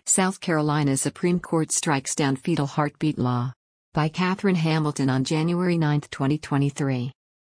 South Carolina Supreme Court strikes down fetal heartbeat law. By Catherine Hamilton on January 9, 2023.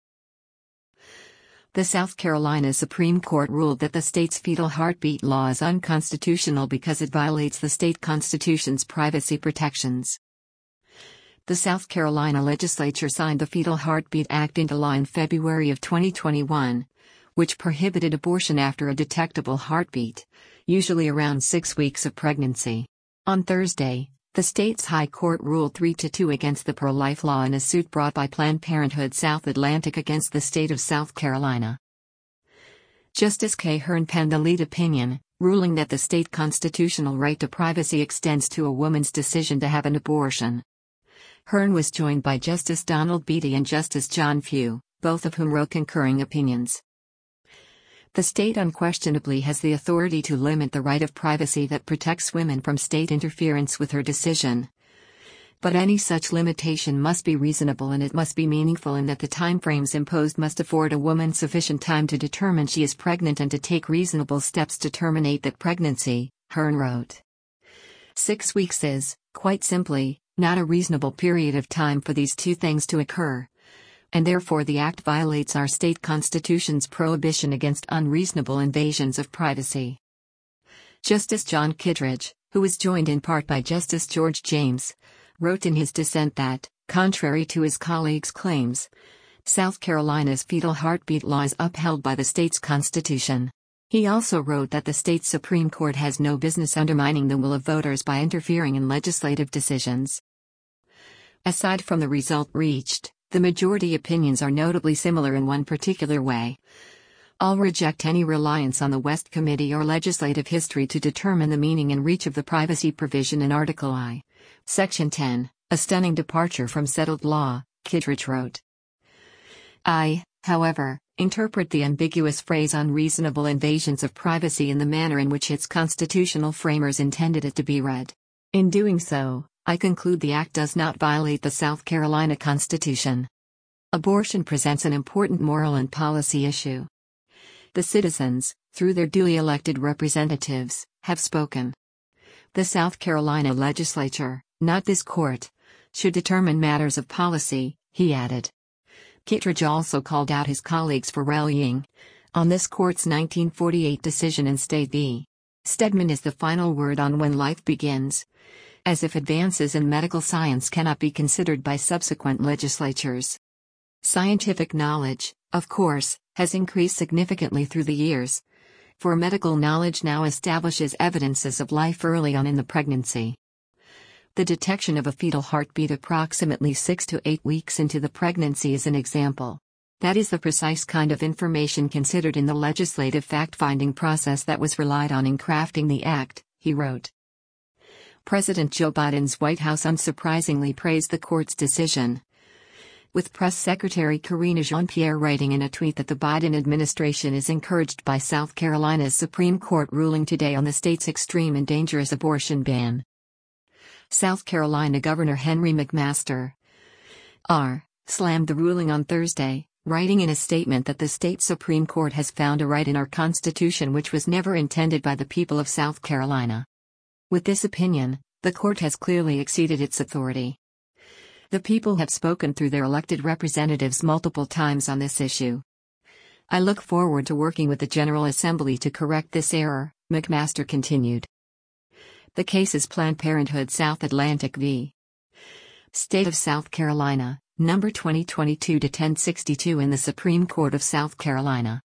The South Carolina Supreme Court ruled that the state's fetal heartbeat law is unconstitutional because it violates the state constitution's privacy protections. The South Carolina legislature signed the Fetal Heartbeat Act into law in February of 2021, which prohibited abortion after a detectable heartbeat, usually around 6 weeks of pregnancy. On Thursday, the state's High Court ruled 3-2 against the pro-life law in a suit brought by Planned Parenthood South Atlantic against the state of South Carolina. Justice K. Hearn penned the lead opinion, ruling that the state constitutional right to privacy extends to a woman's decision to have an abortion. Hearn was joined by Justice Donald Beatty and Justice John Few, both of whom wrote concurring opinions. The state unquestionably has the authority to limit the right of privacy that protects women from state interference with her decision. But any such limitation must be reasonable and it must be meaningful in that the timeframes imposed must afford a woman sufficient time to determine she is pregnant and to take reasonable steps to terminate that pregnancy, Hearn wrote. 6 weeks is, quite simply, not a reasonable period of time for these two things to occur. And therefore the Act violates our state constitution's prohibition against unreasonable invasions of privacy. Justice John Kittredge, who was joined in part by Justice George James, wrote in his dissent that, contrary to his colleagues' claims, South Carolina's fetal heartbeat law is upheld by the state's constitution. He also wrote that the state's Supreme Court has no business undermining the will of voters by interfering in legislative decisions. Aside from the result reached, the majority opinions are notably similar in one particular way. All reject any reliance on the West Committee or legislative history to determine the meaning and reach of the privacy provision in Article I, Section 10, a stunning departure from settled law, Kittredge wrote. I, however, interpret the ambiguous phrase unreasonable invasions of privacy in the manner in which its constitutional framers intended it to be read. In doing so, I conclude the Act does not violate the South Carolina Constitution. Abortion presents an important moral and policy issue. The citizens, through their duly elected representatives, have spoken. The South Carolina legislature, not this court, should determine matters of policy, he added. Kittredge also called out his colleagues for rallying on this court's 1948 decision in State v. Stedman is the final word on when life begins, as if advances in medical science cannot be considered by subsequent legislatures. Scientific knowledge, of course, has increased significantly through the years, for medical knowledge now establishes evidences of life early on in the pregnancy. The detection of a fetal heartbeat approximately 6 to 8 weeks into the pregnancy is an example. That is the precise kind of information considered in the legislative fact-finding process that was relied on in crafting the Act, he wrote. President Joe Biden's White House unsurprisingly praised the court's decision, with Press Secretary Karine Jean-Pierre writing in a tweet that the Biden administration is encouraged by South Carolina's Supreme Court ruling today on the state's extreme and dangerous abortion ban. South Carolina Governor Henry McMaster slammed the ruling on Thursday, writing in a statement that the state Supreme Court has found a right in our Constitution which was never intended by the people of South Carolina. With this opinion, the court has clearly exceeded its authority. The people have spoken through their elected representatives multiple times on this issue. I look forward to working with the General Assembly to correct this error, McMaster continued. The case is Planned Parenthood South Atlantic v. State of South Carolina, number 2022-1062 in the Supreme Court of South Carolina.